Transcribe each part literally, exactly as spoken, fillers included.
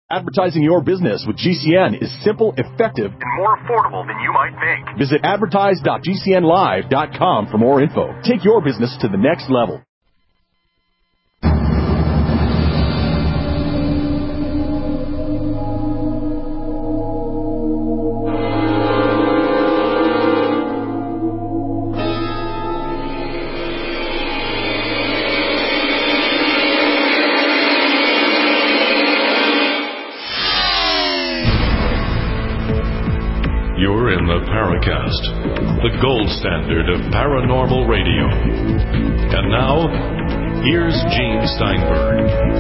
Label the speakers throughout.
Speaker 1: Advertising your business with G C N is simple, effective, and more affordable than you might think. Visit advertise dot g c n live dot com for more info. Take your business to the next level.
Speaker 2: You're in the Paracast, the gold standard of paranormal radio. And now, here's Gene Steinberg.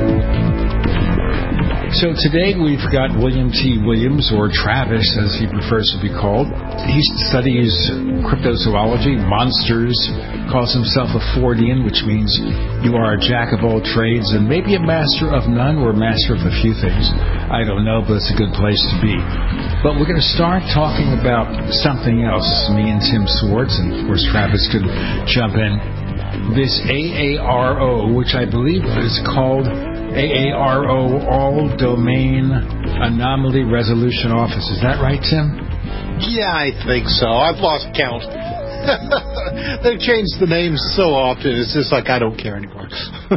Speaker 3: So today we've got William T. Williams, or Travis as he prefers to be called. He studies cryptozoology, monsters, calls himself a Fordian, which means you are a jack of all trades and maybe a master of none or a master of a few things. I don't know, but it's a good place to be. But we're going to start talking about something else, me and Tim Swartz, and of course Travis could jump in. This A A R O, which I believe is called A A R O, All Domain Anomaly Resolution Office. Is that right, Tim?
Speaker 4: Yeah, I think so. I've lost count. They've changed the names so often, it's just like I don't care anymore.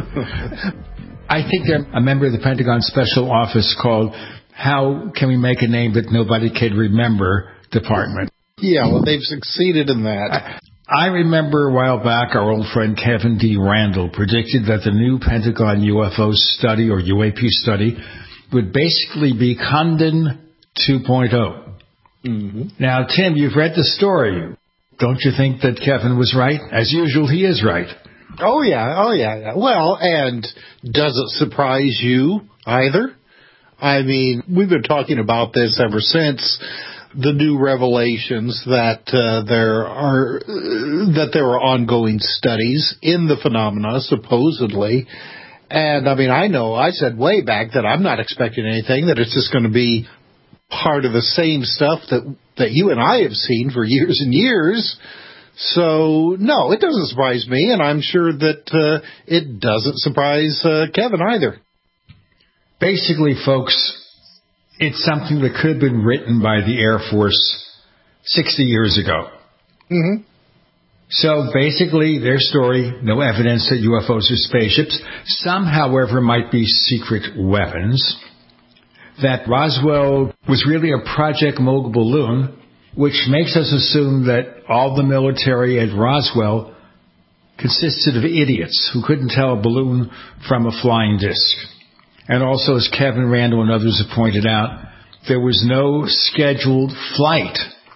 Speaker 3: I think they're a member of the Pentagon Special Office called How Can We Make a Name That Nobody Can Remember Department.
Speaker 4: Yeah, well, they've succeeded in that.
Speaker 3: I, I remember a while back our old friend Kevin D. Randall predicted that the new Pentagon U F O study, or U A P study, would basically be Condon two point oh. Mm-hmm. Now, Tim, you've read the story. Don't you think that Kevin was right? As usual, he is right.
Speaker 4: Oh, yeah. Oh, yeah. Well, and does it surprise you either? I mean, we've been talking about this ever since the new revelations that uh, there are uh, that there are ongoing studies in the phenomena, supposedly. And, I mean, I know I said way back that I'm not expecting anything, that it's just going to be part of the same stuff that, that you and I have seen for years and years. So, no, it doesn't surprise me, and I'm sure that uh, it doesn't surprise uh, Kevin either.
Speaker 3: Basically, folks, it's something that could have been written by the Air Force sixty years ago. Mm-hmm. So, basically, their story, no evidence that U F Os are spaceships. Some, however, might be secret weapons. That Roswell was really a Project Mogul balloon, which makes us assume that all the military at Roswell consisted of idiots who couldn't tell a balloon from a flying disc. And also, as Kevin Randall and others have pointed out, there was no scheduled flight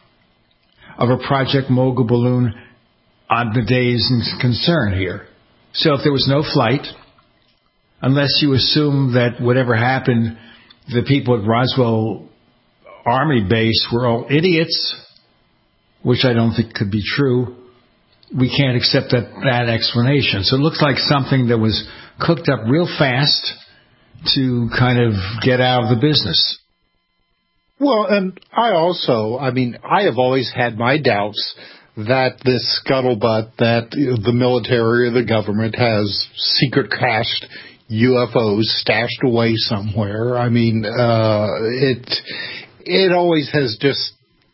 Speaker 3: of a Project Mogul balloon on the days in concern here. So if there was no flight, unless you assume that whatever happened, the people at Roswell Army Base were all idiots, which I don't think could be true, we can't accept that, that explanation. So it looks like something that was cooked up real fast to kind of get out of the business.
Speaker 4: Well, and I also, I mean, I have always had my doubts that this scuttlebutt that the military or the government has secret cached U F Os stashed away somewhere. I mean, uh, it it always has just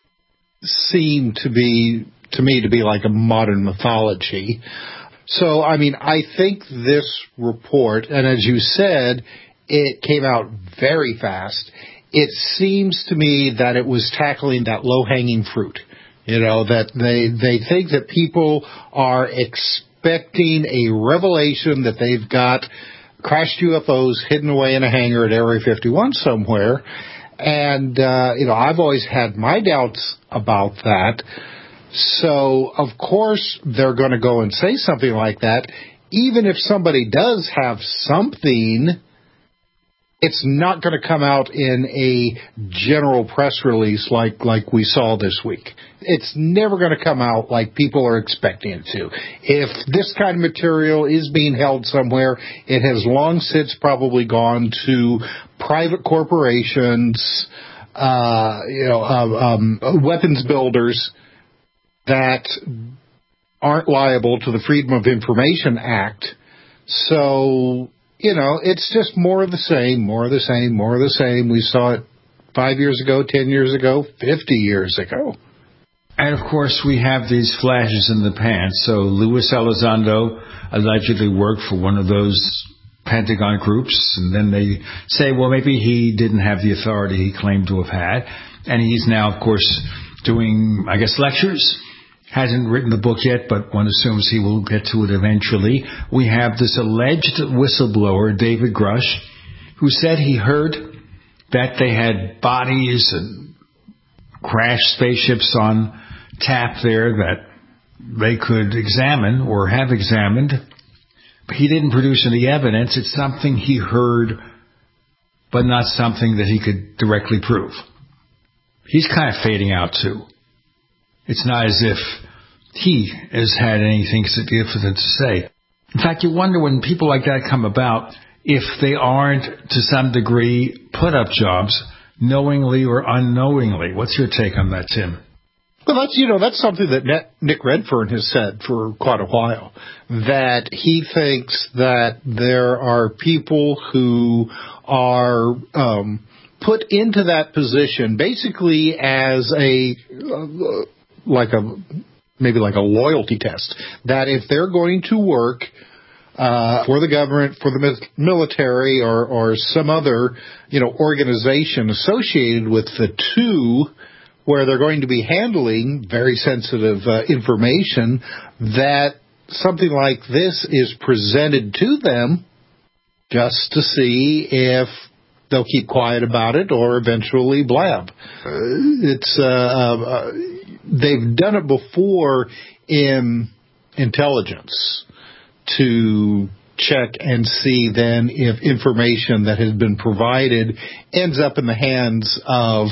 Speaker 4: seemed to be, to me, to be like a modern mythology. So, I mean, I think this report, and as you said, it came out very fast. It seems to me that it was tackling that low-hanging fruit. You know, that they, they think that people are expecting a revelation that they've got crashed U F Os hidden away in a hangar at Area fifty-one somewhere. And, uh, you know, I've always had my doubts about that. So, of course, they're going to go and say something like that. Even if somebody does have something, it's not going to come out in a general press release like, like we saw this week. It's never going to come out like people are expecting it to. If this kind of material is being held somewhere, it has long since probably gone to private corporations, uh, you know, uh, um, weapons builders that aren't liable to the Freedom of Information Act. So you know, it's just more of the same, more of the same, more of the same. We saw it five years ago, ten years ago, fifty years ago.
Speaker 3: And, of course, we have these flashes in the pan. So Luis Elizondo allegedly worked for one of those Pentagon groups, and then they say, well, maybe he didn't have the authority he claimed to have had. And he's now, of course, doing, I guess, lectures. Hasn't written the book yet, but one assumes he will get to it eventually. We have this alleged whistleblower, David Grush, who said he heard that they had bodies and crashed spaceships on tap there that they could examine or have examined. But he didn't produce any evidence. It's something he heard, but not something that he could directly prove. He's kind of fading out, too. It's not as if he has had anything significant to say. In fact, you wonder when people like that come about if they aren't, to some degree, put-up jobs, knowingly or unknowingly. What's your take on that, Tim?
Speaker 4: Well, that's, you know, that's something that Nick Redfern has said for quite a while, that he thinks that there are people who are um, put into that position basically as a, uh, like a, maybe like a loyalty test, that if they're going to work uh, for the government, for the military, or, or some other, you know, organization associated with the two, where they're going to be handling very sensitive uh, information, that something like this is presented to them just to see if they'll keep quiet about it or eventually blab. Uh, it's uh, uh, they've done it before in intelligence to check and see then if information that has been provided ends up in the hands of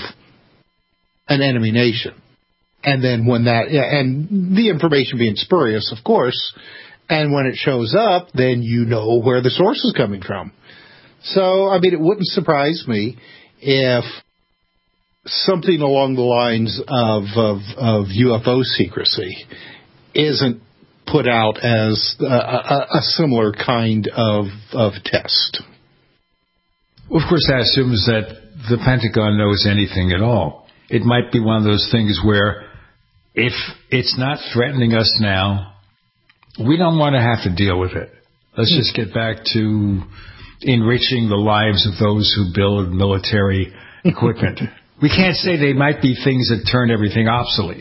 Speaker 4: an enemy nation. And then when that, and the information being spurious, of course, and when it shows up, then you know where the source is coming from. So, I mean, it wouldn't surprise me if something along the lines of, of, of U F O secrecy isn't put out as a, a, a similar kind of, of test.
Speaker 3: Well, of course, that assumes that the Pentagon knows anything at all. It might be one of those things where if it's not threatening us now, we don't want to have to deal with it. Let's just get back to enriching the lives of those who build military equipment. We can't say they might be things that turn everything obsolete.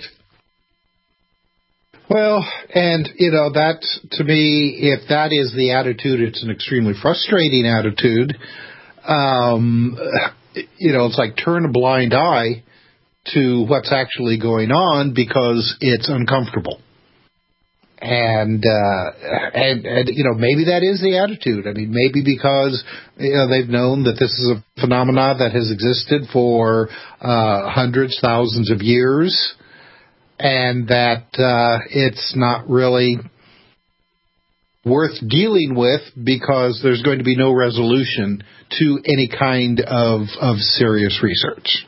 Speaker 4: Well, and, you know, that, to me, if that is the attitude, it's an extremely frustrating attitude. Um, you know, it's like turn a blind eye to what's actually going on because it's uncomfortable. And, uh, and, and, you know, maybe that is the attitude. I mean, maybe because, you know, they've known that this is a phenomenon that has existed for, uh, hundreds, thousands of years, and that, uh, it's not really worth dealing with because there's going to be no resolution to any kind of, of serious research.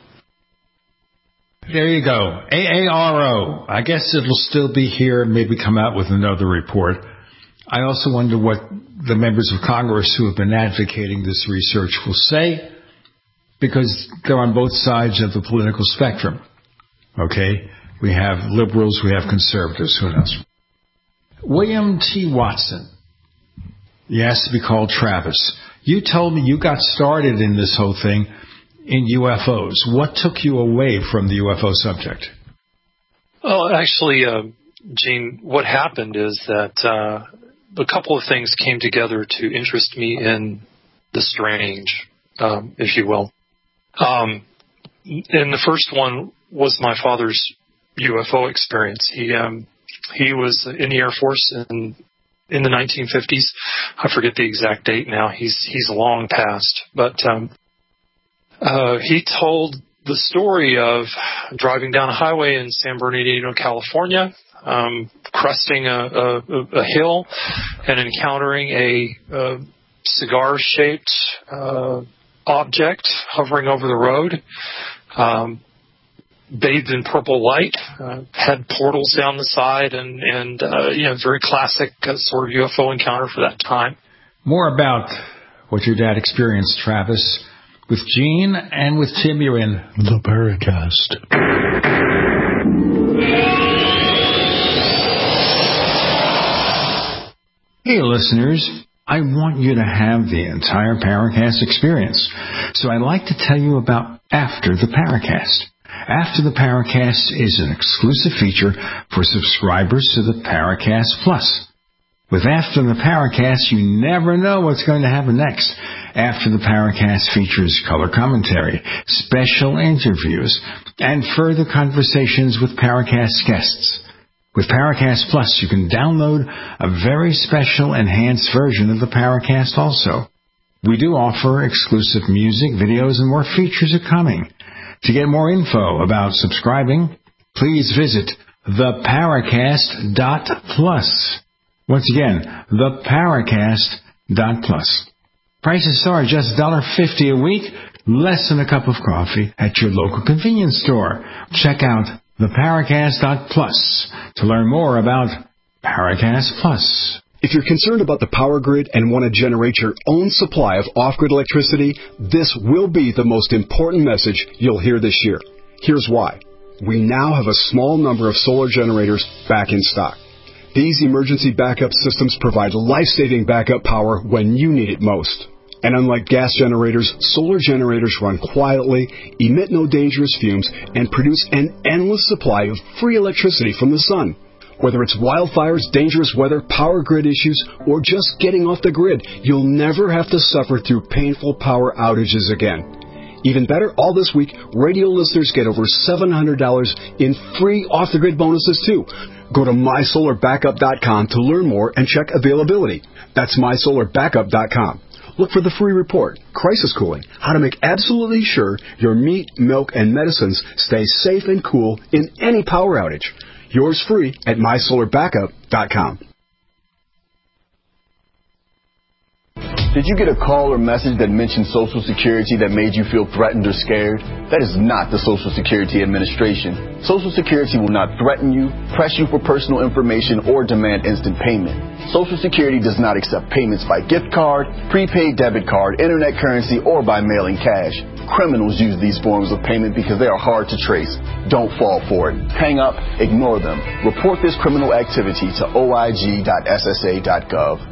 Speaker 3: There you go. A A R O. I guess it'll still be here and maybe come out with another report. I also wonder what the members of Congress who have been advocating this research will say, because they're on both sides of the political spectrum. Okay? We have liberals, we have conservatives, who knows? William T. Watson. He has to be called Travis. You told me you got started in this whole thing in U F Os. What took you away from the U F O subject?
Speaker 5: Well, actually, uh, Gene, what happened is that uh, a couple of things came together to interest me in the strange, um, if you will. Um, and the first one was my father's U F O experience. He um, he was in the Air Force in in the nineteen fifties. I forget the exact date now. He's he's long past, but um, Uh, he told the story of driving down a highway in San Bernardino, California, um, cresting a, a, a hill and encountering a, a cigar-shaped uh, object hovering over the road, um, bathed in purple light, uh, had portals down the side, and, and uh, you know, very classic uh, sort of U F O encounter for that time.
Speaker 3: More about what your dad experienced, Travis. With Gene and with Tim, you're in
Speaker 4: the Paracast.
Speaker 3: Hey, listeners. I want you to have the entire Paracast experience. So I'd like to tell you about After the Paracast. After the Paracast is an exclusive feature for subscribers to the Paracast Plus. With After the Paracast, you never know what's going to happen next. After the Paracast features color commentary, special interviews, and further conversations with Paracast guests. With Paracast Plus, you can download a very special enhanced version of the Paracast also. We do offer exclusive music, videos, and more features are coming. To get more info about subscribing, please visit the paracast dot plus. Once again, the paracast dot plus. Prices are just one dollar fifty a week, less than a cup of coffee at your local convenience store. Check out the paracast dot plus to learn more about Paracast Plus.
Speaker 6: If you're concerned about the power grid and want to generate your own supply of off-grid electricity, this will be the most important message you'll hear this year. Here's why. We now have a small number of solar generators back in stock. These emergency backup systems provide life-saving backup power when you need it most. And unlike gas generators, solar generators run quietly, emit no dangerous fumes, and produce an endless supply of free electricity from the sun. Whether it's wildfires, dangerous weather, power grid issues, or just getting off the grid, you'll never have to suffer through painful power outages again. Even better, all this week, radio listeners get over seven hundred dollars in free off-the-grid bonuses, too. Go to my solar backup dot com to learn more and check availability. That's my solar backup dot com. Look for the free report, Crisis Cooling, how to make absolutely sure your meat, milk, and medicines stay safe and cool in any power outage. Yours free at my solar backup dot com.
Speaker 7: Did you get a call or message that mentioned Social Security that made you feel threatened or scared? That is not the Social Security Administration. Social Security will not threaten you, press you for personal information, or demand instant payment. Social Security does not accept payments by gift card, prepaid debit card, internet currency, or by mailing cash. Criminals use these forms of payment because they are hard to trace. Don't fall for it. Hang up, ignore them. Report this criminal activity to O I G dot S S A dot gov.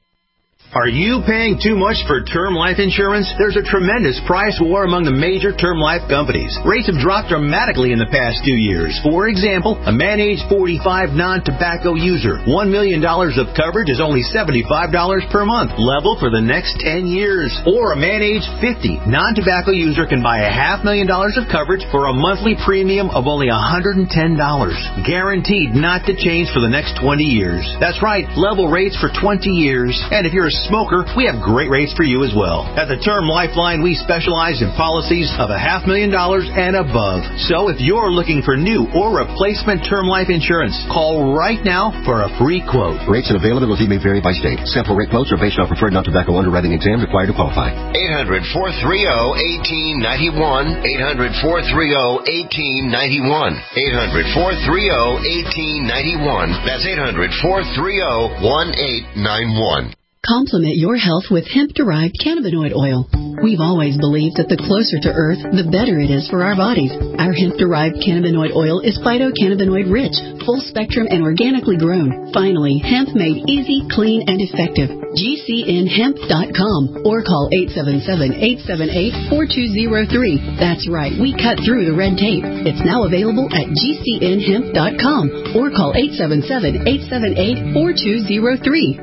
Speaker 8: Are you paying too much for term life insurance? There's a tremendous price war among the major term life companies. Rates have dropped dramatically in the past two years. For example, a man age forty-five non-tobacco user, one million dollars of coverage is only seventy-five dollars per month, level for the next ten years. Or a man age fifty non-tobacco user can buy a half million dollars of coverage for a monthly premium of only one hundred ten dollars. Guaranteed not to change for the next twenty years. That's right, level rates for twenty years. And if you're a smoker, we have great rates for you as well. At the Term Lifeline, we specialize in policies of a half million dollars and above. So if you're looking for new or replacement term life insurance, call right now for a free quote.
Speaker 9: Rates and availability may vary by state. Sample rate quotes are based on preferred non-tobacco underwriting exam required to qualify.
Speaker 10: eight hundred, four three zero, one eight nine one. eight hundred, four three zero, one eight nine one. eight hundred, four three zero, one eight nine one. That's eight hundred, four three zero, one eight nine one.
Speaker 11: Complement your health with hemp-derived cannabinoid oil. We've always believed that the closer to Earth, the better it is for our bodies. Our hemp-derived cannabinoid oil is phytocannabinoid-rich, full-spectrum, and organically grown. Finally, hemp made easy, clean, and effective. G C N hemp dot com or call eight seven seven, eight seven eight, four two zero three. That's right, we cut through the red tape. It's now available at G C N hemp dot com or call eight seven seven, eight seven eight, four two zero three.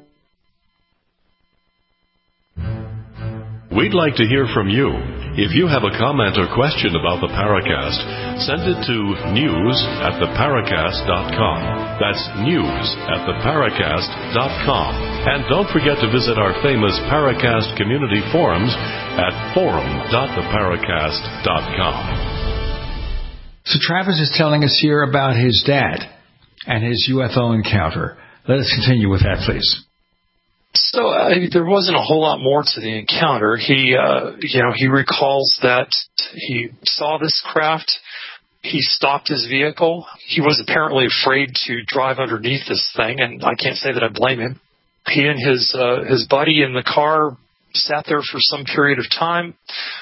Speaker 2: We'd like to hear from you. If you have a comment or question about the Paracast, send it to news at the paracast dot com. That's news at the paracast dot com. And don't forget to visit our famous Paracast community forums at forum dot the paracast dot com.
Speaker 3: So Travis is telling us here about his dad and his U F O encounter. Let us continue with that, please.
Speaker 5: So uh, there wasn't a whole lot more to the encounter. He, uh, you know, he recalls that he saw this craft. He stopped his vehicle. He was apparently afraid to drive underneath this thing, and I can't say that I blame him. He and his uh, his buddy in the car sat there for some period of time.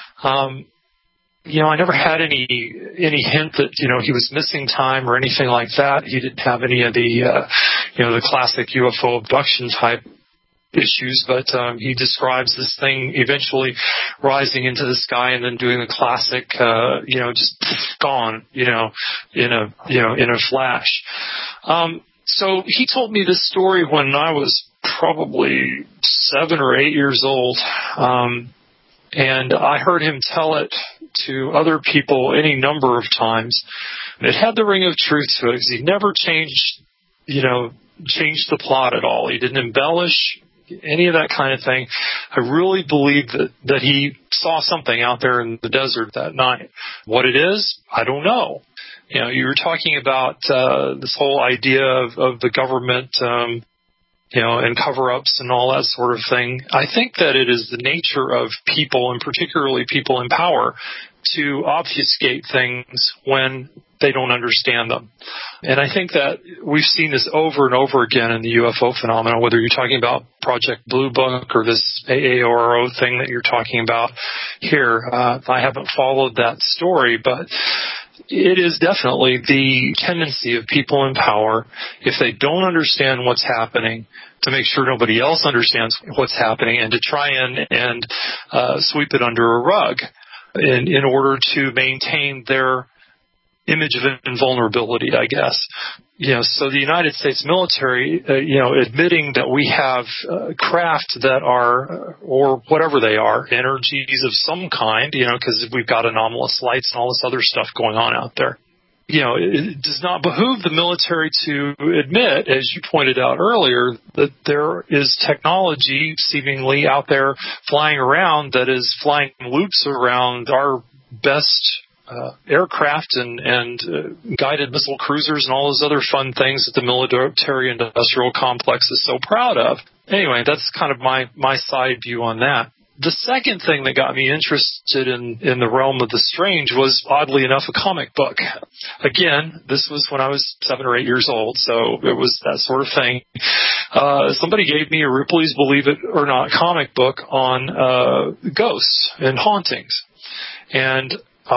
Speaker 5: Um, you know, I never had any any hint that, you know, he was missing time or anything like that. He didn't have any of the, uh, you know, the classic U F O abduction type issues, but um, he describes this thing eventually rising into the sky and then doing the classic, uh, you know, just gone, you know, in a, you know, in a flash. Um, so he told me this story when I was probably seven or eight years old, um, and I heard him tell it to other people any number of times. And it had the ring of truth to it because he never changed, you know, changed the plot at all. He didn't embellish any of that kind of thing. I really believe that, that he saw something out there in the desert that night. What it is, I don't know. You know, you were talking about uh, this whole idea of, of the government, um, you know, and cover-ups and all that sort of thing. I think that it is the nature of people, and particularly people in power, to obfuscate things when they don't understand them. And I think that we've seen this over and over again in the U F O phenomenon, whether you're talking about Project Blue Book or this A A O R O thing that you're talking about here. Uh, I haven't followed that story, but it is definitely the tendency of people in power, if they don't understand what's happening, to make sure nobody else understands what's happening and to try and, and uh, sweep it under a rug in, in order to maintain their image of invulnerability, I guess. You know, so the United States military, uh, you know, admitting that we have uh, craft that are, uh, or whatever they are, energies of some kind, you know, because we've got anomalous lights and all this other stuff going on out there. You know, it does not behoove the military to admit, as you pointed out earlier, that there is technology seemingly out there flying around that is flying loops around our best uh, aircraft and, and uh, guided missile cruisers and all those other fun things that the military-industrial complex is so proud of. Anyway, that's kind of my, my side view on that. The second thing that got me interested in, in the realm of the strange was, oddly enough, a comic book. Again, this was when I was seven or eight years old, so it was that sort of thing. Uh, somebody gave me a Ripley's Believe It or Not comic book on uh, ghosts and hauntings. And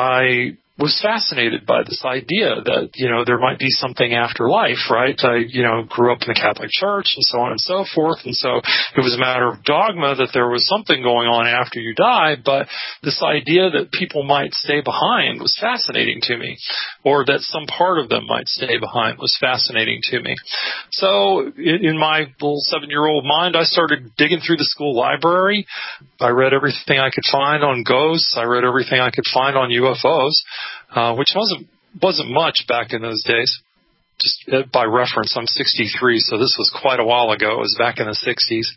Speaker 5: I was fascinated by this idea that, you know, there might be something after life, right? I, you know, grew up in the Catholic Church and so on and so forth. And so it was a matter of dogma that there was something going on after you die. But this idea that people might stay behind was fascinating to me, or that some part of them might stay behind was fascinating to me. So in my little seven-year-old mind, I started digging through the school library. I read everything I could find on ghosts. I read everything I could find on U F Os. Uh, which wasn't wasn't much back in those days. Just uh, by reference, I'm sixty-three, so this was quite a while ago. It was back in the sixties.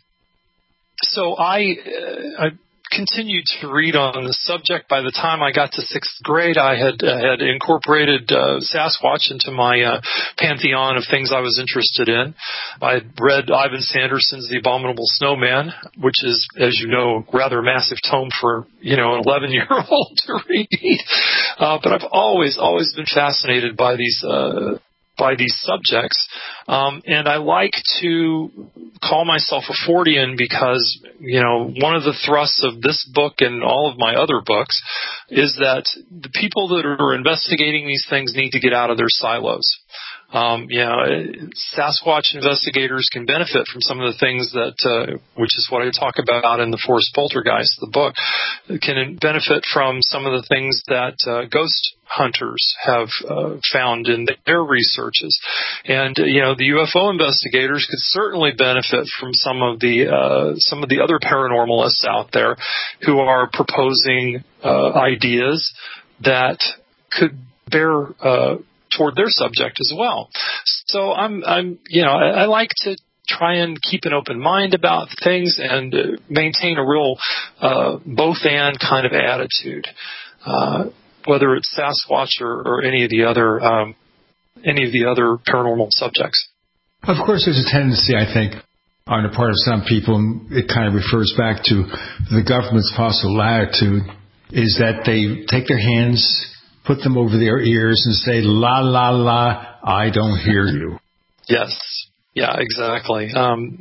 Speaker 5: So I, uh, I continued to read on the subject. By the time I got to sixth grade, I had uh, had incorporated uh, Sasquatch into my uh, pantheon of things I was interested in. I had read Ivan Sanderson's The Abominable Snowman, which is, as you know, rather a massive tome for, you know, an eleven-year-old to read. Uh, but I've always, always been fascinated by these uh, by these subjects. Um, and I like to call myself a Fortean because, you know, one of the thrusts of this book and all of my other books is that the people that are investigating these things need to get out of their silos. Um, you know, Sasquatch investigators can benefit from some of the things that, uh, which is what I talk about in the Forest Poltergeist, the book, can benefit from some of the things that uh, ghost hunters have uh, found in their researches. And, uh, you know, the U F O investigators could certainly benefit from some of the, uh, some of the other paranormalists out there who are proposing uh, ideas that could bear uh toward their subject as well. So I'm, I'm, you know, I, I like to try and keep an open mind about things and uh, maintain a real uh, both and kind of attitude, uh, whether it's Sasquatch or, or any of the other, um, any of the other paranormal subjects.
Speaker 3: Of course, there's a tendency, I think, on the part of some people, and it kind of refers back to the government's possible latitude, is that they take their hands, put them over their ears and say, la, la, la, I don't hear you.
Speaker 5: Yes. Yeah, exactly. Um,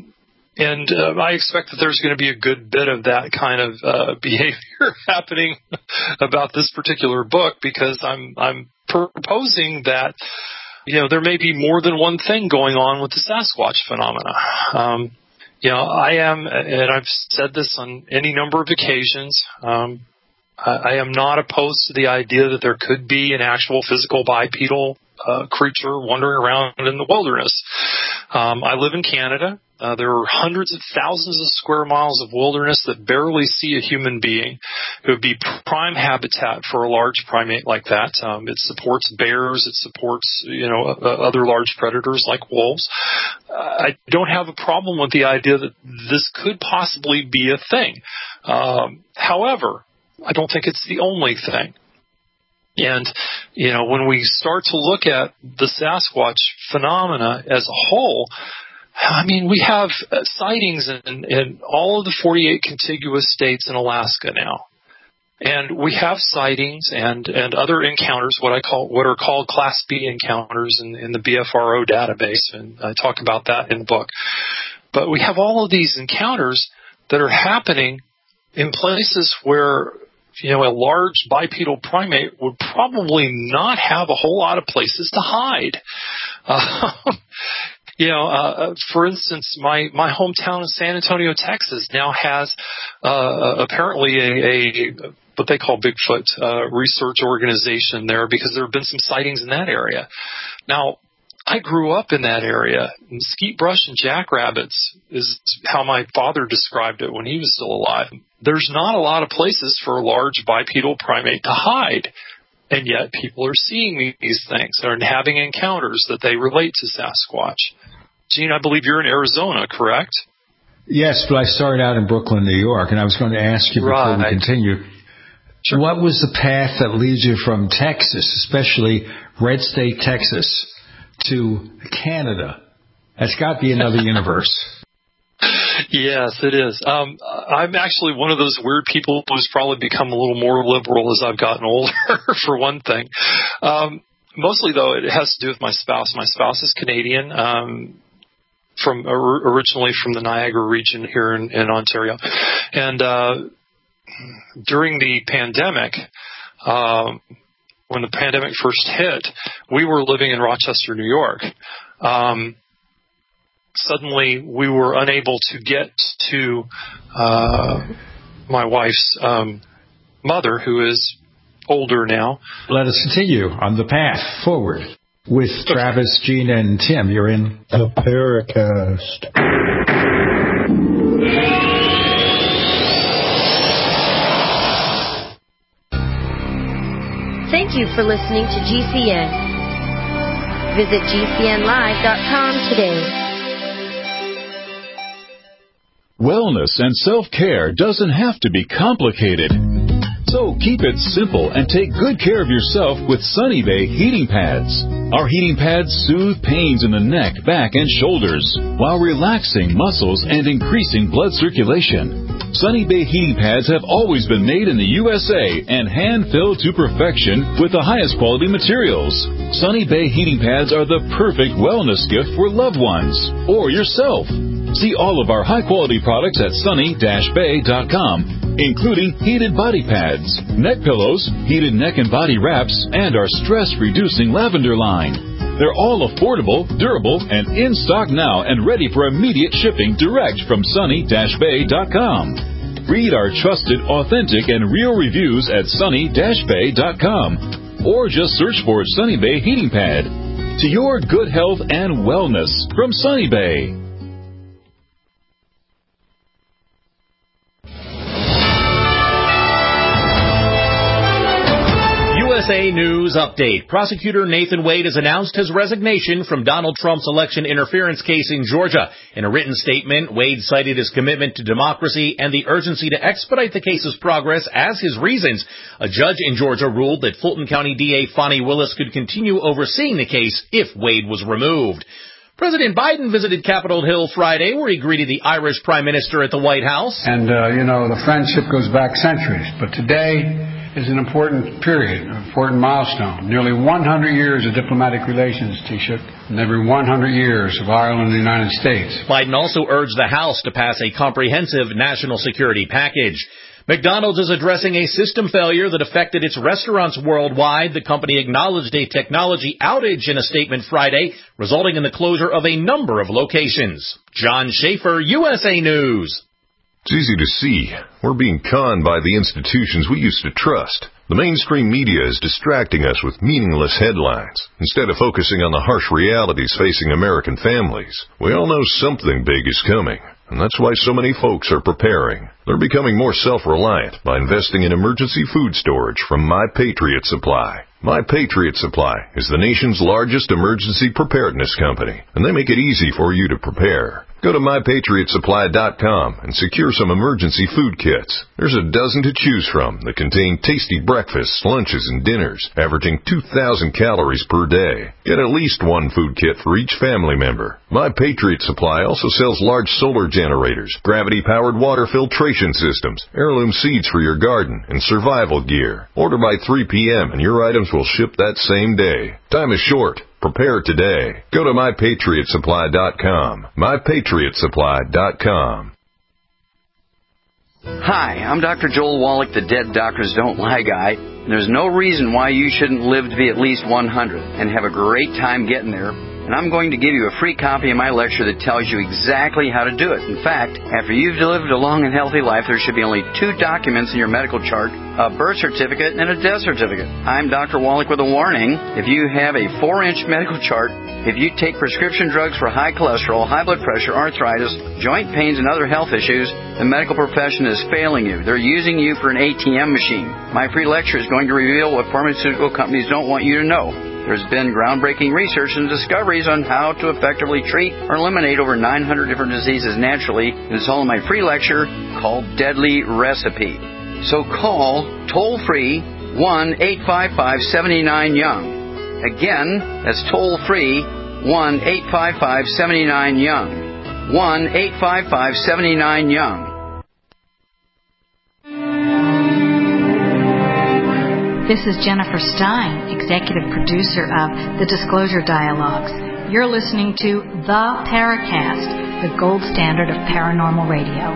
Speaker 5: And uh, I expect that there's going to be a good bit of that kind of uh, behavior happening about this particular book, because I'm I'm proposing that, you know, there may be more than one thing going on with the Sasquatch phenomena. Um, you know, I am, and I've said this on any number of occasions, um, I, I am not opposed to the idea that there could be an actual physical bipedal uh, creature wandering around in the wilderness. Um, I live in Canada. Uh, there are hundreds of thousands of square miles of wilderness that barely see a human being. It would be prime habitat for a large primate like that. Um, it supports bears. It supports, you know, uh, other large predators like wolves. Uh, I don't have a problem with the idea that this could possibly be a thing. Um, however, I don't think it's the only thing. And, you know, when we start to look at the Sasquatch phenomena as a whole, I mean, we have sightings in, in all of the forty-eight contiguous states in Alaska now. And we have sightings and, and other encounters, what I call, what are called Class B encounters in, in the B F R O database. And I talk about that in the book. But we have all of these encounters that are happening in places where, you know, a large bipedal primate would probably not have a whole lot of places to hide. Uh, you know, uh, for instance, my, my hometown of San Antonio, Texas now has uh, apparently a, a what they call Bigfoot uh, research organization there, because there have been some sightings in that area. Now, I grew up in that area. Mesquite brush and jackrabbits is how my father described it when he was still alive. There's not a lot of places for a large bipedal primate to hide, and yet people are seeing these things and having encounters that they relate to Sasquatch. Gene, I believe you're in Arizona, correct?
Speaker 3: Yes, but I started out in Brooklyn, New York, and I was going to ask you before
Speaker 5: right.
Speaker 3: we continue, sure. What was the path that leads you from Texas, especially Red State, Texas, to Canada? That's got to be another universe.
Speaker 5: Yes, it is. Um, I'm actually one of those weird people who's probably become a little more liberal as I've gotten older, for one thing. Um, mostly, though, it has to do with my spouse. My spouse is Canadian, um, from or, originally from the Niagara region here in, in Ontario. And uh, during the pandemic, um, when the pandemic first hit, we were living in Rochester, New York. Um, suddenly, we were unable to get to uh, my wife's um, mother, who is older now.
Speaker 3: Let us continue on the path forward with okay. Travis, Gene, and Tim. You're in
Speaker 4: the Paracast.
Speaker 12: Thank you for listening to G C N. Visit G C N live dot com today.
Speaker 1: Wellness and self-care doesn't have to be complicated. So keep it simple and take good care of yourself with Sunny Bay heating pads. Our heating pads soothe pains in the neck, back, and shoulders while relaxing muscles and increasing blood circulation. Sunny Bay heating pads have always been made in the U S A and hand-filled to perfection with the highest quality materials. Sunny Bay heating pads are the perfect wellness gift for loved ones or yourself. See all of our high-quality products at sunny dash bay dot com, including heated body pads, neck pillows, heated neck and body wraps, and our stress-reducing lavender line. They're all affordable, durable, and in stock now and ready for immediate shipping direct from sunny dash bay dot com. Read our trusted, authentic, and real reviews at sunny dash bay dot com or just search for Sunny Bay Heating Pad. To your good health and wellness from Sunny Bay.
Speaker 13: U S A News Update. Prosecutor Nathan Wade has announced his resignation from Donald Trump's election interference case in Georgia. In a written statement, Wade cited his commitment to democracy and the urgency to expedite the case's progress as his reasons. A judge in Georgia ruled that Fulton County D A Fonnie Willis could continue overseeing the case if Wade was removed. President Biden visited Capitol Hill Friday, where he greeted the Irish Prime Minister at the White House.
Speaker 14: And, uh, you know, the friendship goes back centuries. But today, is an important period, an important milestone. Nearly one hundred years of diplomatic relations, Taoiseach, and every one hundred years of Ireland and the United States.
Speaker 13: Biden also urged the House to pass a comprehensive national security package. McDonald's is addressing a system failure that affected its restaurants worldwide. The company acknowledged a technology outage in a statement Friday, resulting in the closure of a number of locations. John Schaefer, U S A News.
Speaker 15: It's easy to see. We're being conned by the institutions we used to trust. The mainstream media is distracting us with meaningless headlines, instead of focusing on the harsh realities facing American families. We all know something big is coming, and that's why so many folks are preparing. They're becoming more self-reliant by investing in emergency food storage from My Patriot Supply. My Patriot Supply is the nation's largest emergency preparedness company, and they make it easy for you to prepare. Go to my patriot supply dot com and secure some emergency food kits. There's a dozen to choose from that contain tasty breakfasts, lunches, and dinners, averaging two thousand calories per day. Get at least one food kit for each family member. My Patriot Supply also sells large solar generators, gravity-powered water filtration systems, heirloom seeds for your garden, and survival gear. Order by three p.m. and your items will ship that same day. Time is short. Prepare today. Go to my patriot supply dot com. my patriot supply dot com.
Speaker 16: Hi, I'm Doctor Joel Wallach, the Dead Doctors Don't Lie guy. And there's no reason why you shouldn't live to be at least one hundred and have a great time getting there. And I'm going to give you a free copy of my lecture that tells you exactly how to do it. In fact, after you've lived a long and healthy life, there should be only two documents in your medical chart, a birth certificate and a death certificate. I'm Doctor Wallach with a warning. If you have a four-inch medical chart, if you take prescription drugs for high cholesterol, high blood pressure, arthritis, joint pains, and other health issues, the medical profession is failing you. They're using you for an A T M machine. My free lecture is going to reveal what pharmaceutical companies don't want you to know. There's been groundbreaking research and discoveries on how to effectively treat or eliminate over nine hundred different diseases naturally. It's all in my free lecture called Deadly Recipe. So call toll-free one eight five five, seven nine, young. Again, that's toll-free one eight five five, seven nine, young. one eight five five, seven nine, young.
Speaker 17: This is Jennifer Stein, executive producer of The Disclosure Dialogues. You're listening to The Paracast, the gold standard of paranormal radio.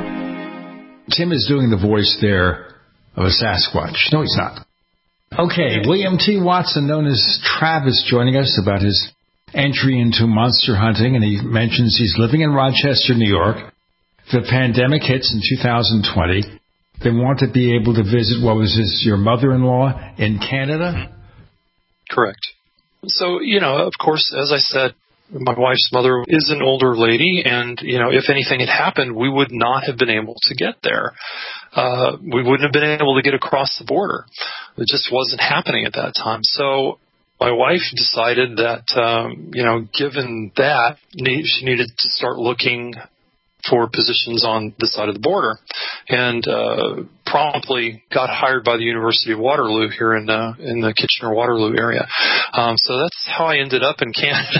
Speaker 3: Tim is doing the voice there of a Sasquatch. No, he's not. Okay, William T. Watson, known as Travis, joining us about his entry into monster hunting, and he mentions he's living in Rochester, New York. The pandemic hits in two thousand twenty. They want to be able to visit, what was this, your mother-in-law in Canada?
Speaker 5: Correct. So, you know, of course, as I said, my wife's mother is an older lady, and, you know, if anything had happened, we would not have been able to get there. Uh, we wouldn't have been able to get across the border. It just wasn't happening at that time. So my wife decided that, um, you know, given that, she needed to start looking for positions on this side of the border, and uh, promptly got hired by the University of Waterloo here in uh, in the Kitchener-Waterloo area. Um, so that's how I ended up in Canada.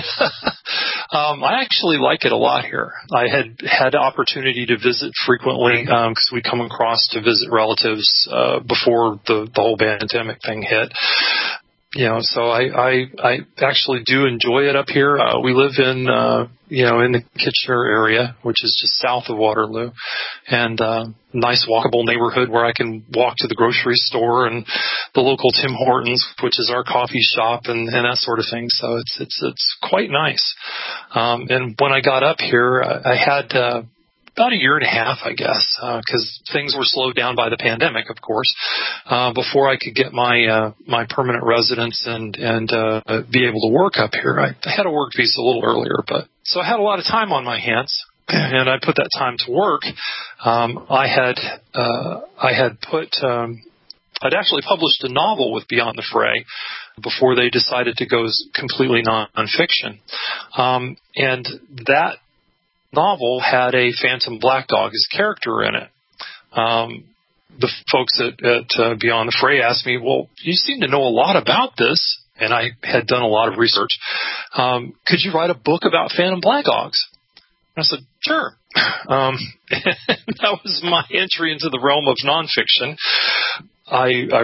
Speaker 5: um, I actually like it a lot here. I had had the opportunity to visit frequently because um, we come across to visit relatives uh, before the, the whole pandemic thing hit. You know, so I, I, I actually do enjoy it up here. Uh, we live in, uh, you know, in the Kitchener area, which is just south of Waterloo, and, uh, nice walkable neighborhood where I can walk to the grocery store and the local Tim Hortons, which is our coffee shop, and, and that sort of thing. So it's, it's, it's quite nice. Um, and when I got up here, I had, uh, about a year and a half, I guess, because uh, things were slowed down by the pandemic, of course, uh, before I could get my uh, my permanent residence and and uh, be able to work up here. I, I had a work visa a little earlier, but so I had a lot of time on my hands, and I put that time to work. Um, I had uh, I had put um, I'd actually published a novel with Beyond the Fray before they decided to go completely nonfiction, um, and that novel had a phantom black dog as a character in it. Um, the folks at, at uh, Beyond the Fray asked me, well, you seem to know a lot about this, and I had done a lot of research. Um, could you write a book about phantom black dogs? And I said, sure. Um, that was my entry into the realm of nonfiction. I, I wrote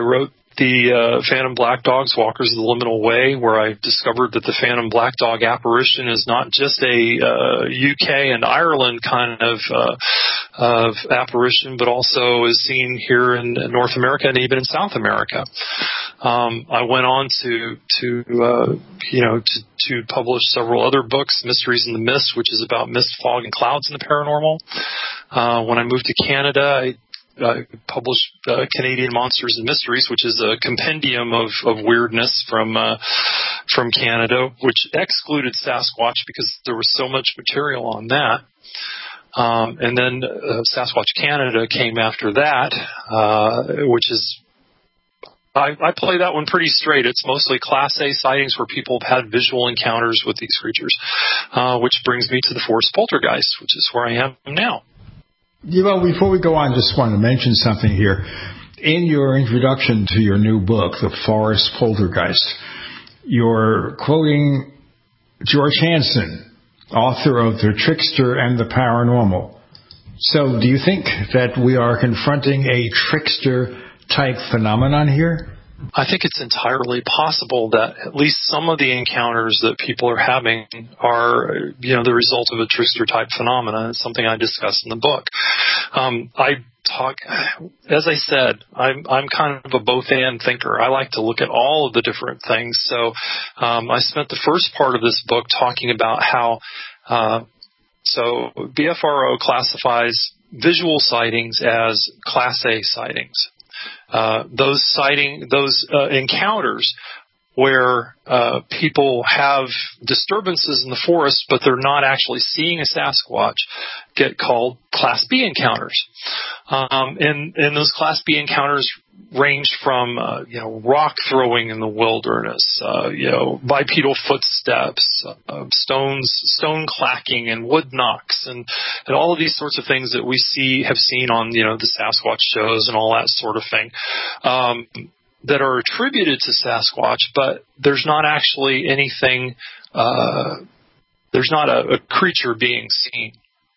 Speaker 5: the uh, Phantom Black Dogs, Walkers of the Liminal Way, where I discovered that the Phantom Black Dog apparition is not just a uh, U K and Ireland kind of uh, of apparition, but also is seen here in North America and even in South America. Um, I went on to to uh, you know to, to publish several other books, Mysteries in the Mist, which is about mist, fog, and clouds in the paranormal. Uh, when I moved to Canada, I I published uh, Canadian Monsters and Mysteries, which is a compendium of, of weirdness from uh, from Canada, which excluded Sasquatch because there was so much material on that. Um, and then uh, Sasquatch Canada came after that, uh, which is I, I play that one pretty straight. It's mostly Class A sightings where people have had visual encounters with these creatures, uh, which brings me to the Forest Poltergeist, which is where I am now.
Speaker 3: You know, before we go on, just want to mention something here. In your introduction to your new book, The Forest Poltergeist, you're quoting George Hansen, author of The Trickster and the Paranormal. So do you think that we are confronting a trickster-type phenomenon here?
Speaker 5: I think it's entirely possible that at least some of the encounters that people are having are, you know, the result of a trickster-type phenomenon. It's something I discuss in the book. Um, I talk, as I said, I'm, I'm kind of a both-and thinker. I like to look at all of the different things. So um, I spent the first part of this book talking about how, uh, so B F R O classifies visual sightings as Class A sightings. Uh, those sighting, those uh, encounters where uh, people have disturbances in the forest, but they're not actually seeing a Sasquatch, get called Class B encounters. Um, and, and those Class B encounters range from, uh, you know, rock throwing in the wilderness, uh, you know, bipedal footsteps, uh, stones, stone clacking, and wood knocks, and, and all of these sorts of things that we see, have seen on, you know, the Sasquatch shows and all that sort of thing. Um, that are attributed to Sasquatch, but there's not actually anything, uh, there's not a, a creature being seen.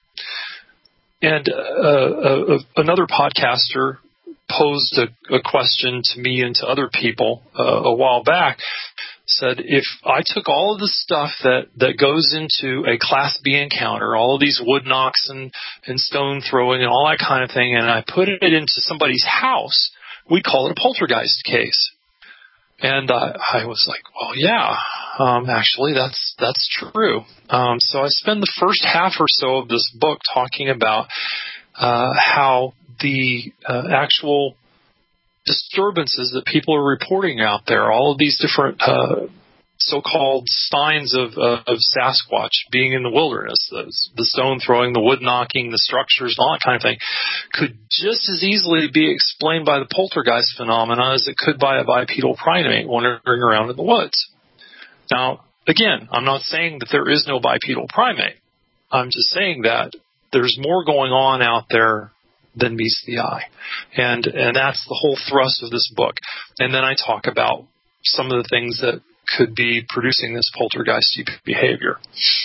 Speaker 5: And uh, uh, another podcaster posed a, a question to me and to other people uh, a while back, said, if I took all of the stuff that, that goes into a Class B encounter, all of these wood knocks and, and stone throwing and all that kind of thing, and I put it into somebody's house, we call it a poltergeist case. And uh, I was like, well, yeah, um, actually, that's that's true. Um, so I spend the first half or so of this book talking about uh, how the uh, actual disturbances that people are reporting out there, all of these different uh, so-called signs of, uh, of Sasquatch being in the wilderness, the, the stone throwing, the wood knocking, the structures, and all that kind of thing, could just as easily be explained by the poltergeist phenomena as it could by a bipedal primate wandering around in the woods. Now, again, I'm not saying that there is no bipedal primate. I'm just saying that there's more going on out there than meets the eye. And, and that's the whole thrust of this book. And then I talk about some of the things that could be producing this poltergeisty behavior.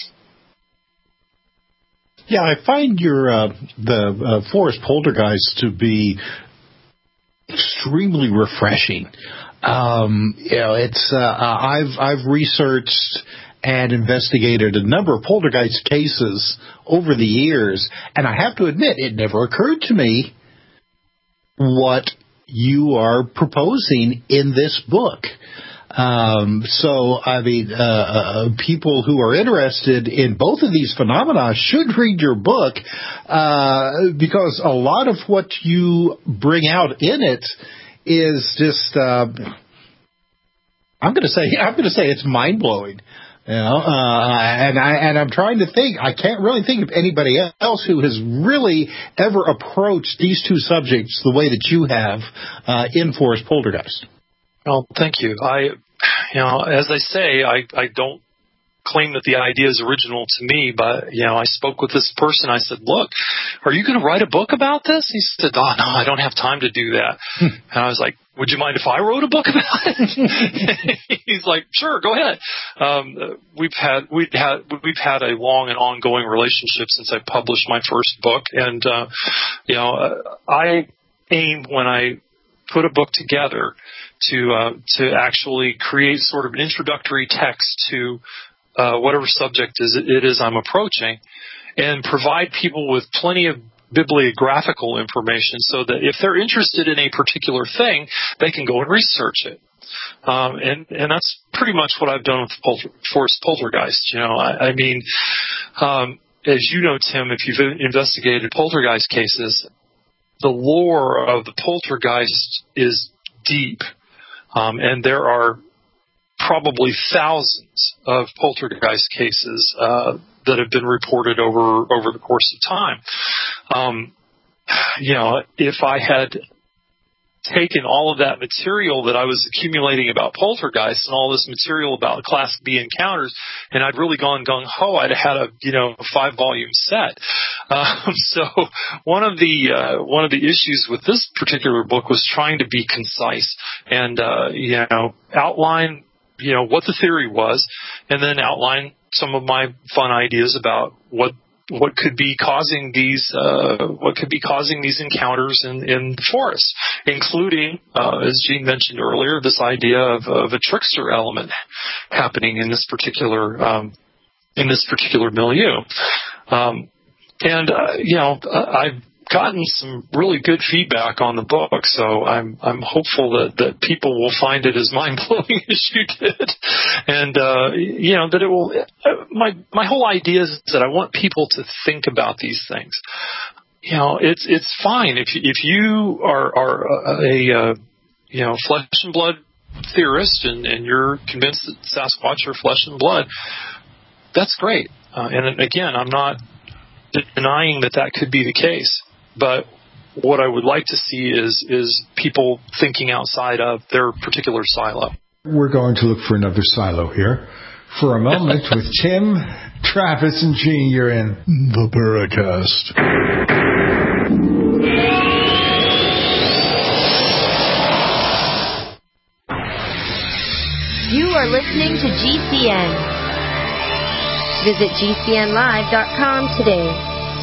Speaker 4: Yeah, I find your uh, the uh, Forest Poltergeist to be extremely refreshing. Um, you know, it's uh, I've I've researched and investigated a number of poltergeist cases over the years, and I have to admit, it never occurred to me what you are proposing in this book. Um, so, I mean, uh, uh, people who are interested in both of these phenomena should read your book, uh, because a lot of what you bring out in it is just, uh, I'm going to say, I'm going to say it's mind blowing. You know, uh, and I, and I'm trying to think, I can't really think of anybody else who has really ever approached these two subjects the way that you have, uh, in Forest Poltergeist.
Speaker 5: Well, thank you. I, you know, as I say, I, I don't claim that the idea is original to me, but, you know, I spoke with this person. I said, look, are you going to write a book about this? He said, oh, no, I don't have time to do that. And I was like, would you mind if I wrote a book about it? He's like, sure, go ahead. Um, we've had, we've had, we've had a long and ongoing relationship since I published my first book. And, uh, you know, I aim when I put a book together to uh, to actually create sort of an introductory text to uh, whatever subject is it is I'm approaching, and provide people with plenty of bibliographical information so that if they're interested in a particular thing, they can go and research it. Um, and, and that's pretty much what I've done with polter, forced poltergeist. You know, I, I mean, um, as you know, Tim, if you've investigated poltergeist cases, the lore of the poltergeist is deep. Um, and there are probably thousands of poltergeist cases uh, that have been reported over over the course of time. Um, you know, if I had taken all of that material that I was accumulating about poltergeists and all this material about Class B encounters, and I'd really gone gung-ho, I'd had a, you know, five-volume set. Um, so one of the uh, one of the issues with this particular book was trying to be concise and, uh, you know, outline, you know, what the theory was, and then outline some of my fun ideas about what what could be causing these uh, what could be causing these encounters in, in the forest, including, uh, as Gene mentioned earlier, this idea of, of a trickster element happening in this particular um, in this particular milieu. Um, and uh, you know, I've gotten some really good feedback on the book, so I'm I'm hopeful that, that people will find it as mind-blowing as you did, and uh, you know that it will. Uh, my my whole idea is that I want people to think about these things. You know, it's it's fine if you, if you are are a, a uh, you know flesh and blood theorist and, and you're convinced that Sasquatch are flesh and blood. That's great, uh, and again, I'm not denying that that could be the case. But what I would like to see is is people thinking outside of their particular silo.
Speaker 3: We're going to look for another silo here. For a moment with Tim, Travis, and Gene, you're in
Speaker 4: the Paracast.
Speaker 12: You are listening to G C N. Visit G C N live dot com today.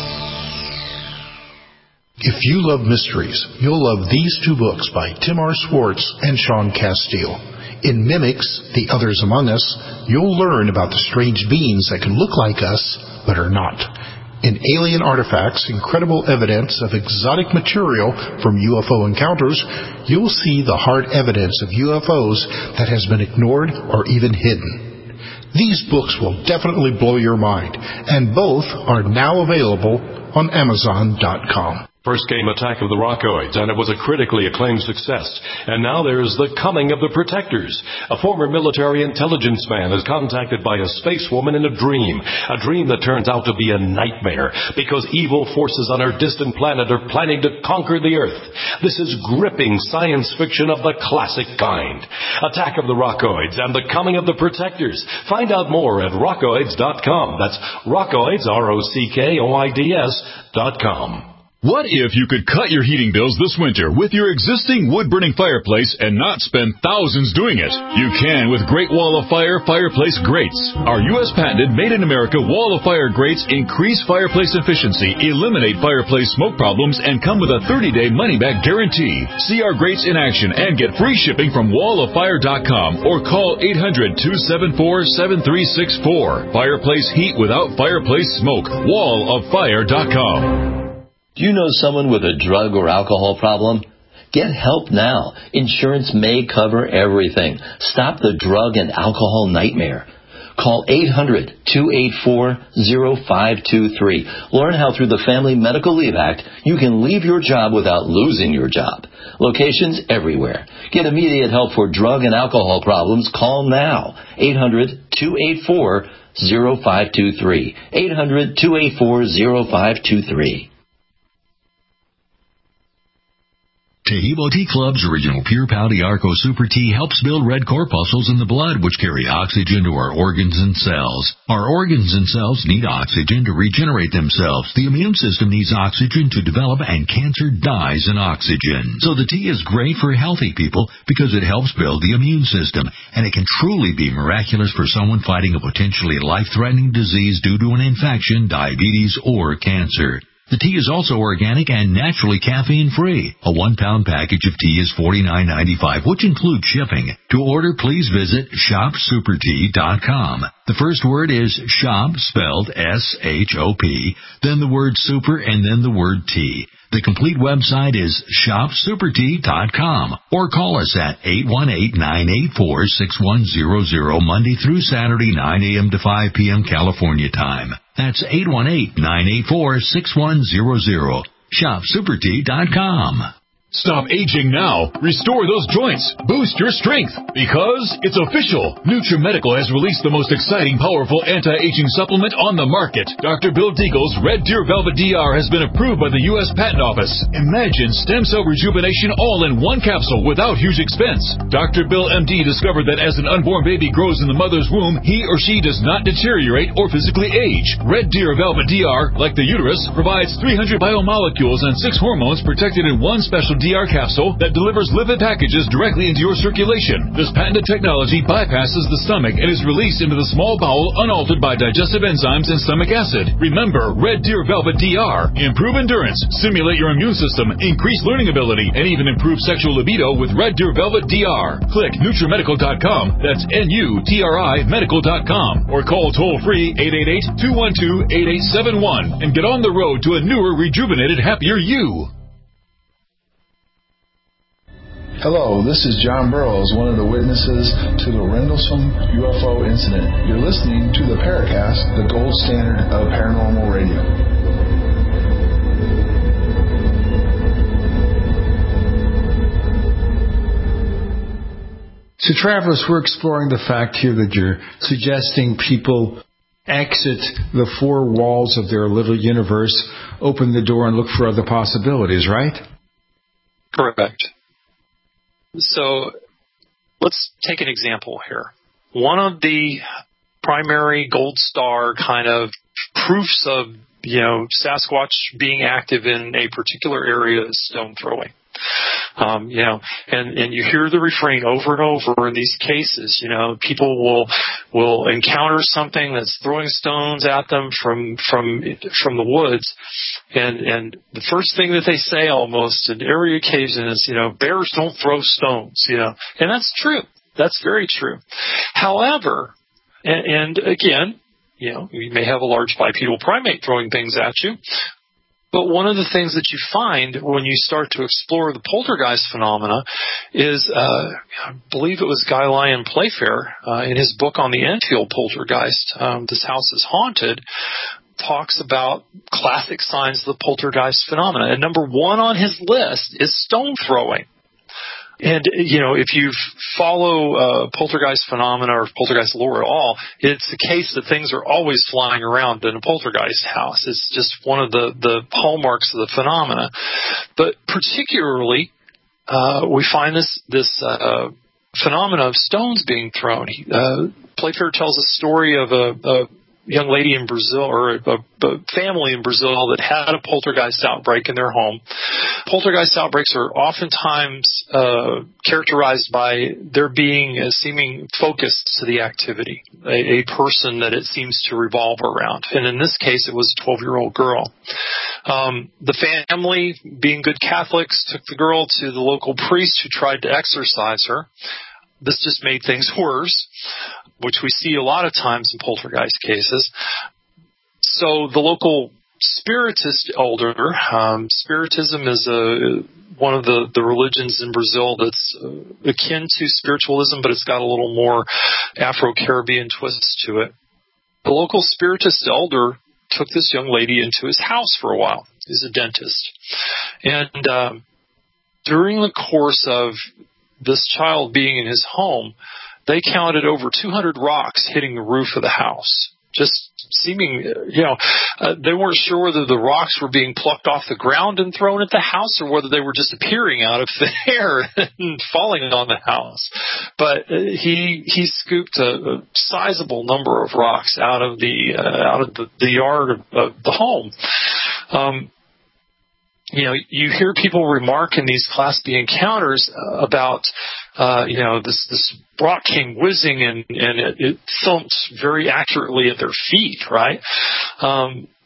Speaker 18: If you love mysteries, you'll love these two books by Tim R. Swartz and Sean Castile. In Mimics, The Others Among Us, you'll learn about the strange beings that can look like us, but are not. In Alien Artifacts, Incredible Evidence of Exotic Material from U F O Encounters, you'll see the hard evidence of U F Os that has been ignored or even hidden. These books will definitely blow your mind, and both are now available on Amazon dot com.
Speaker 2: First came Attack of the Rockoids, and it was a critically acclaimed success. And now there's The Coming of the Protectors. A former military intelligence man is contacted by a space woman in a dream. A dream that turns out to be a nightmare, because evil forces on our distant planet are planning to conquer the Earth. This is gripping science fiction of the classic kind. Attack of the Rockoids and The Coming of the Protectors. Find out more at rockoids dot com. That's Rockoids, R O C K O I D S dot com.
Speaker 1: What if you could cut your heating bills this winter with your existing wood-burning fireplace and not spend thousands doing it? You can with Great Wall of Fire Fireplace Grates. Our U S patented made-in-America Wall of Fire grates increase fireplace efficiency, eliminate fireplace smoke problems, and come with a thirty-day money-back guarantee. See our grates in action and get free shipping from wall of fire dot com or call eight hundred, two seven four, seven three six four. Fireplace heat without fireplace smoke. wall of fire dot com.
Speaker 19: Do you know someone with a drug or alcohol problem? Get help now. Insurance may cover everything. Stop the drug and alcohol nightmare. Call eight hundred, two eight four, zero five two three. Learn how through the Family Medical Leave Act you can leave your job without losing your job. Locations everywhere. Get immediate help for drug and alcohol problems. Call now. eight hundred, two eight four, zero five two three. eight hundred, two eight four, zero five two three.
Speaker 20: Taheebo Tea Club's original Pure Pau Arco Super Tea helps build red corpuscles in the blood, which carry oxygen to our organs and cells. Our organs and cells need oxygen to regenerate themselves. The immune system needs oxygen to develop, and cancer dies in oxygen. So the tea is great for healthy people because it helps build the immune system, and it can truly be miraculous for someone fighting a potentially life-threatening disease due to an infection, diabetes, or cancer. The tea is also organic and naturally caffeine-free. A one-pound package of tea is forty-nine ninety-five, which includes shipping. To order, please visit shop super tea dot com. The first word is shop, spelled S H O P, then the word super, and then the word tea. The complete website is shop super tea dot com, or call us at eight one eight, nine eight four, six one zero zero Monday through Saturday, nine a.m. to five p.m. California time. That's eight one eight, nine eight four, six one zero zero. shop super tea dot com.
Speaker 1: Stop aging now. Restore those joints. Boost your strength. Because it's official. NutriMedical has released the most exciting, powerful anti-aging supplement on the market. Doctor Bill Deagle's Red Deer Velvet D R has been approved by the U S Patent Office. Imagine stem cell rejuvenation all in one capsule without huge expense. Doctor Bill M D discovered that as an unborn baby grows in the mother's womb, he or she does not deteriorate or physically age. Red Deer Velvet D R, like the uterus, provides three hundred biomolecules and six hormones protected in one special D R capsule that delivers lipid packages directly into your circulation. This patented technology bypasses the stomach and is released into the small bowel unaltered by digestive enzymes and stomach acid. Remember, Red Deer Velvet D R. Improve endurance, stimulate your immune system, increase learning ability, and even improve sexual libido with Red Deer Velvet D R. Click NutriMedical dot com, that's N U T R I medical dot com, or call toll-free eight eight eight, two one two, eight eight seven one and get on the road to a newer, rejuvenated, happier you.
Speaker 21: Hello, this is John Burroughs, one of the witnesses to the Rendlesham U F O incident. You're listening to the Paracast, the gold standard of paranormal radio.
Speaker 3: So, Travelers, we're exploring the fact here that you're suggesting people exit the four walls of their little universe, open the door, and look for other possibilities, right?
Speaker 5: Correct. So let's take an example here. One of the primary gold star kind of proofs of, you know, Sasquatch being active in a particular area is stone throwing. Um, you know, and, and you hear the refrain over and over in these cases. You know, people will will encounter something that's throwing stones at them from from from the woods, and and the first thing that they say almost in every occasion is, you know, bears don't throw stones. You know, and that's true. That's very true. However, and, and again, you know, you may have a large bipedal primate throwing things at you. But one of the things that you find when you start to explore the poltergeist phenomena is, uh, I believe it was Guy Lyon Playfair, uh, in his book on the Enfield poltergeist, um, This House is Haunted, talks about classic signs of the poltergeist phenomena. And number one on his list is stone throwing. And, you know, if you follow uh, poltergeist phenomena or poltergeist lore at all, it's the case that things are always flying around in a poltergeist house. It's just one of the, the hallmarks of the phenomena. But particularly, uh, we find this, this uh, phenomena of stones being thrown. Uh, Playfair tells a story of a, a young lady in Brazil, or a, a family in Brazil that had a poltergeist outbreak in their home. Poltergeist outbreaks are oftentimes uh, characterized by there being a seeming focus to the activity, a, a person that it seems to revolve around. And in this case, it was a twelve-year-old girl. Um, the family, being good Catholics, took the girl to the local priest who tried to exorcise her. This just made things worse, which we see a lot of times in poltergeist cases. So the local spiritist elder, um, spiritism is a, one of the, the religions in Brazil that's uh, akin to spiritualism, but it's got a little more Afro-Caribbean twist to it. The local spiritist elder took this young lady into his house for a while. He's a dentist. And uh, during the course of this child being in his home, they counted over two hundred rocks hitting the roof of the house. Just seeming, you know, uh, they weren't sure whether the rocks were being plucked off the ground and thrown at the house or whether they were just appearing out of the air and falling on the house. But uh, he he scooped a, a sizable number of rocks out of the uh, out of the, the yard of, of the home. Um, You know, you hear people remark in these Class B encounters about, uh, you know, this, this rock came whizzing and, and it, it thumped very accurately at their feet, right? Um,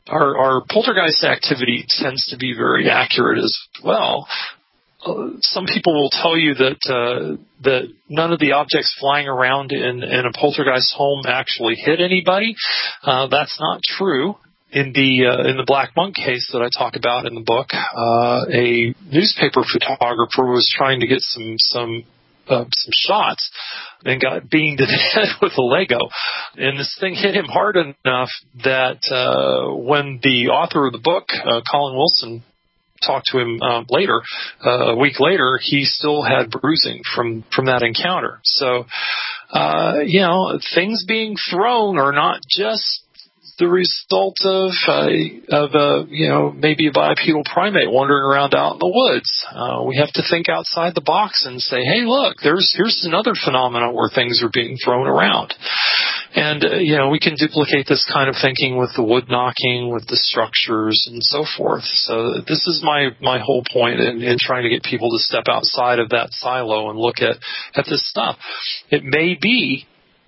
Speaker 5: our, our poltergeist activity tends to be very accurate as well. Uh, some people will tell you that uh, that none of the objects flying around in, in a poltergeist home actually hit anybody. Uh, that's not true. In the uh, in the Black Monk case that I talk about in the book, uh, a newspaper photographer was trying to get some some uh, some shots and got beamed in the head with a Lego, and this thing hit him hard enough that uh, when the author of the book, uh, Colin Wilson, talked to him um, later, uh, a week later, he still had bruising from, from that encounter. So, uh, you know, things being thrown are not just the result of, uh, of uh, you know, maybe a bipedal primate wandering around out in the woods. Uh, we have to think outside the box and say, hey, look, there's here's another phenomenon where things are being thrown around. And, uh, you know, we can duplicate this kind of thinking with the wood knocking, with the structures, and so forth. So this is my, my whole point in, in trying to get people to step outside of that silo and look at, at this stuff. It may be,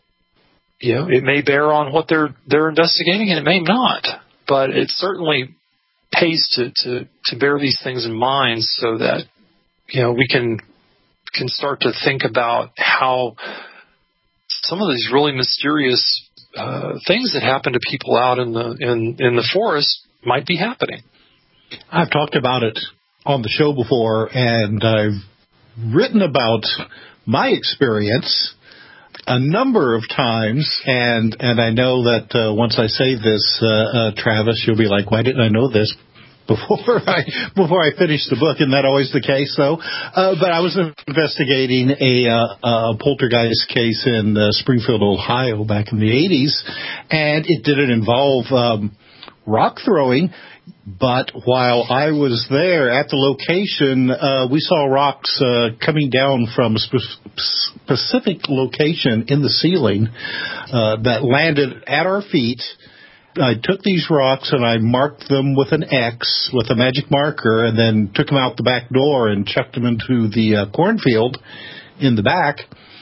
Speaker 5: you know, it may bear on what they're they're investigating, and it may not. But it certainly pays to, to, to bear these things in mind so that, you know, we can can start to think about how some of these really mysterious uh, things that happen to people out in the in, in the forest might be happening.
Speaker 4: I've talked about it on the show before, and I've written about my experience a number of times, and and I know that uh, once I say this, uh, uh, Travis, you'll be like, why didn't I know this before I before I finished the book? Isn't that always the case, though? Uh, but I was investigating a, uh, a poltergeist case in uh, Springfield, Ohio, back in the eighties, and it didn't involve um, rock throwing. But while I was there at the location, uh, we saw rocks uh, coming down from a spe- specific location in the ceiling uh, that landed at our feet. I took these rocks and I marked them with an X, with a magic marker, and then took them out the back door and chucked them into the uh, cornfield in the back.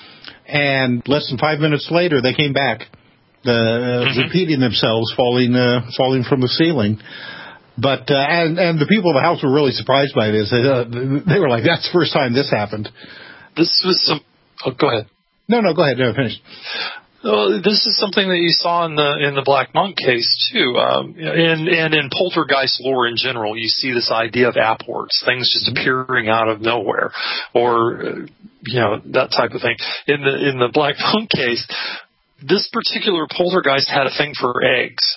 Speaker 4: And less than five minutes later, they came back, uh, mm-hmm. repeating themselves, falling uh, falling from the ceiling. But, uh, and, and the people in the house were really surprised by this. They, uh, they were like, that's the first time this happened.
Speaker 5: This was some, oh, go ahead.
Speaker 4: No, no, go ahead. No, finish.
Speaker 5: Well, this is something that you saw in the in the Black Monk case too, um, and and in poltergeist lore in general, you see this idea of apports, things just appearing out of nowhere, or uh, you know, that type of thing. In the in the Black Monk case, this particular poltergeist had a thing for eggs.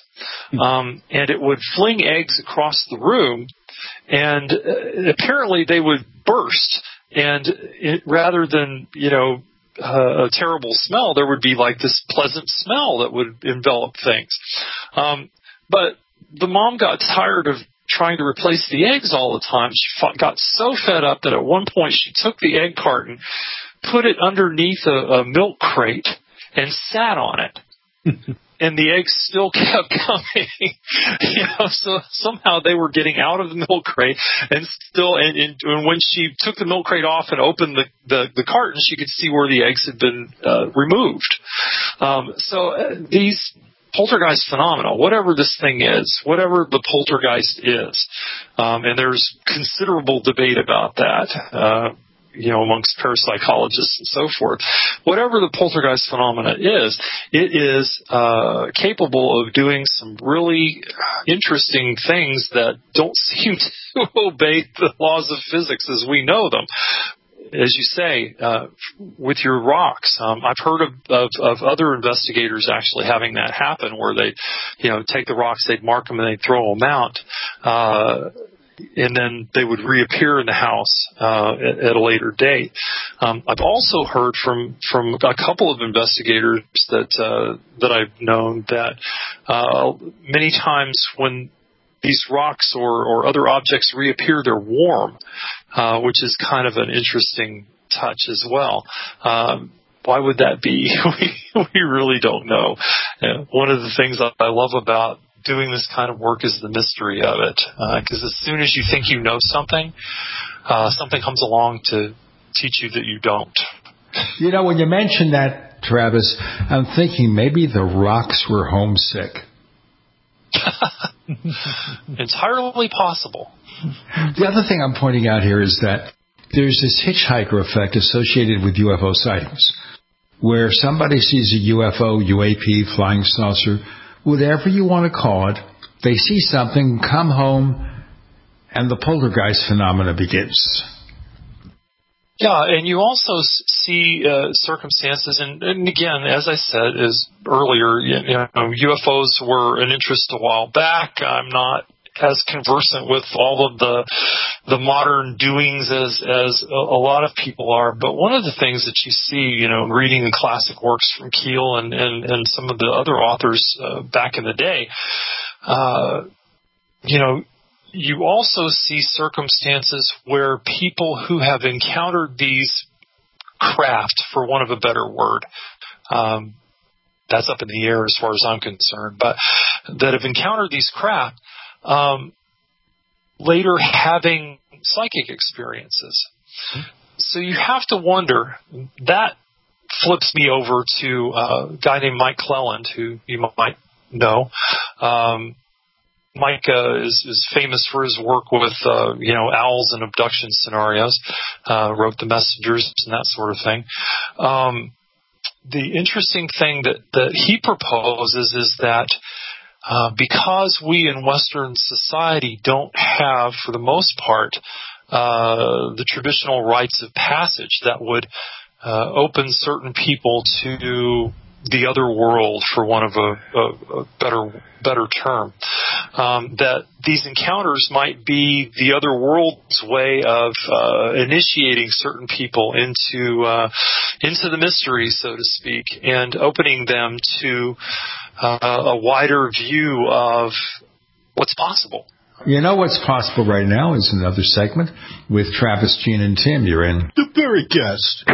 Speaker 5: Um, and it would fling eggs across the room, and uh, apparently they would burst. And it, rather than, you know, uh, a terrible smell, there would be like this pleasant smell that would envelop things. Um, but the mom got tired of trying to replace the eggs all the time. She fought, got so fed up that at one point she took the egg carton, put it underneath a, a milk crate, and sat on it. And the eggs still kept coming, you know, so somehow they were getting out of the milk crate, and still, and, and, and when she took the milk crate off and opened the, the, the carton, she could see where the eggs had been uh, removed. Um, so uh, these poltergeist phenomena, whatever this thing is, whatever the poltergeist is, um, and there's considerable debate about that, uh, you know, amongst parapsychologists and so forth. Whatever the poltergeist phenomena is, it is uh, capable of doing some really interesting things that don't seem to obey the laws of physics as we know them. As you say, uh, with your rocks, um, I've heard of, of, of other investigators actually having that happen, where they, you know, take the rocks, they'd mark them, and they'd throw them out. Uh, and then they would reappear in the house uh, at, at a later date. Um, I've also heard from, from a couple of investigators that uh, that I've known that uh, many times when these rocks or, or other objects reappear, they're warm, uh, which is kind of an interesting touch as well. Um, why would that be? we, we really don't know. Uh, one of the things I love about doing this kind of work is the mystery of it, because uh, as soon as you think you know something, uh, something comes along to teach you that you don't.
Speaker 3: You know, when you mentioned that, Travis, I'm thinking maybe the rocks were homesick.
Speaker 5: Entirely possible.
Speaker 3: The other thing I'm pointing out here is that there's this hitchhiker effect associated with U F O sightings, where somebody sees a U F O, U A P, flying saucer, whatever you want to call it, they see something, come home, and the poltergeist phenomena begins.
Speaker 5: Yeah, and you also see uh, circumstances, and, and again, as I said is earlier, you know, U F Os were an interest a while back. I'm not as conversant with all of the the modern doings as as a, a lot of people are. But one of the things that you see, you know, reading the classic works from Keel and and, and some of the other authors uh, back in the day, uh, you know. You also see circumstances where people who have encountered these craft, for want of a better word, um, that's up in the air as far as I'm concerned, but that have encountered these craft, um, later having psychic experiences. So you have to wonder, that flips me over to a guy named Mike Cleland, who you might know. Um, Mike uh, is, is famous for his work with, uh, you know, owls and abduction scenarios, uh, wrote The Messengers and that sort of thing. Um, the interesting thing that, that he proposes is that uh, because we in Western society don't have, for the most part, uh, the traditional rites of passage that would uh, open certain people to the other world, for want of a, a, a better better term, um, that these encounters might be the other world's way of uh, initiating certain people into uh, into the mystery, so to speak, and opening them to uh, a wider view of what's possible.
Speaker 3: You know what's possible right now is another segment with Travis, Gene, and Tim. You're in
Speaker 21: The Paracast.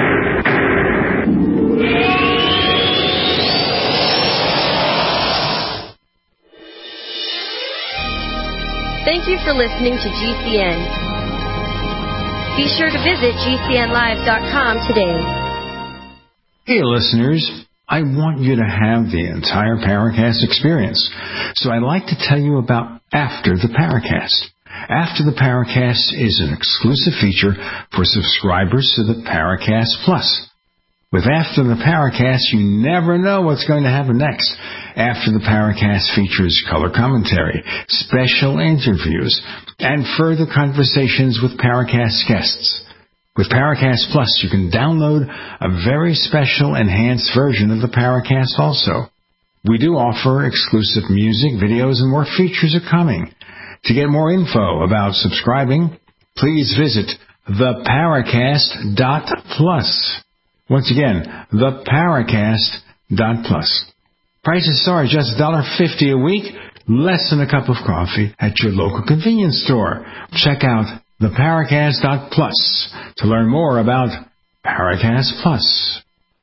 Speaker 12: Thank you for listening to G C N. Be sure to visit G C N live dot com today.
Speaker 3: Hey, listeners. I want you to have the entire Paracast experience. So I'd like to tell you about After the Paracast. After the Paracast is an exclusive feature for subscribers to the Paracast Plus. With After the Paracast, you never know what's going to happen next. After the Paracast features color commentary, special interviews, and further conversations with Paracast guests. With Paracast Plus, you can download a very special enhanced version of the Paracast also. We do offer exclusive music, videos, and more features are coming. To get more info about subscribing, please visit the paracast dot plus. Once again, the paracast dot plus. Prices start just one dollar fifty a week, less than a cup of coffee at your local convenience store. Check out the paracast dot plus to learn more about Paracast Plus.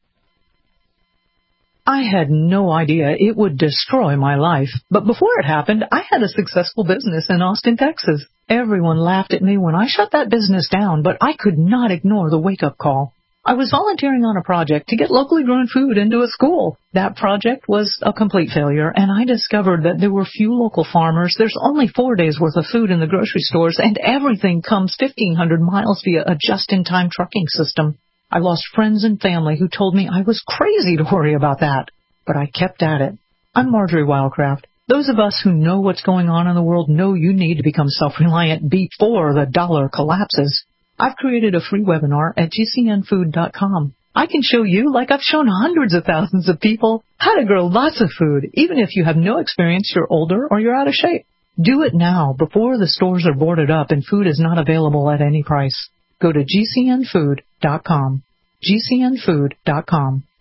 Speaker 6: I had no idea it would destroy my life, but before it happened, I had a successful business in Austin, Texas. Everyone laughed at me when I shut that business down, but I could not ignore the wake-up call. I was volunteering on a project to get locally grown food into a school. That project was a complete failure, and I discovered that there were few local farmers. There's only four days' worth of food in the grocery stores, and everything comes fifteen hundred miles via a just-in-time trucking system. I lost friends and family who told me I was crazy to worry about that, but I kept at it. I'm Marjorie Wildcraft. Those of us who know what's going on in the world know you need to become self-reliant before the dollar collapses. I've created a free webinar at G C N food dot com. I can show you, like I've shown hundreds of thousands of people, how to grow lots of food, even if you have no experience, you're older, or you're out of shape. Do it now, before the stores are boarded up and food is not available at any price. Go to G C N food dot com. G C N food dot com.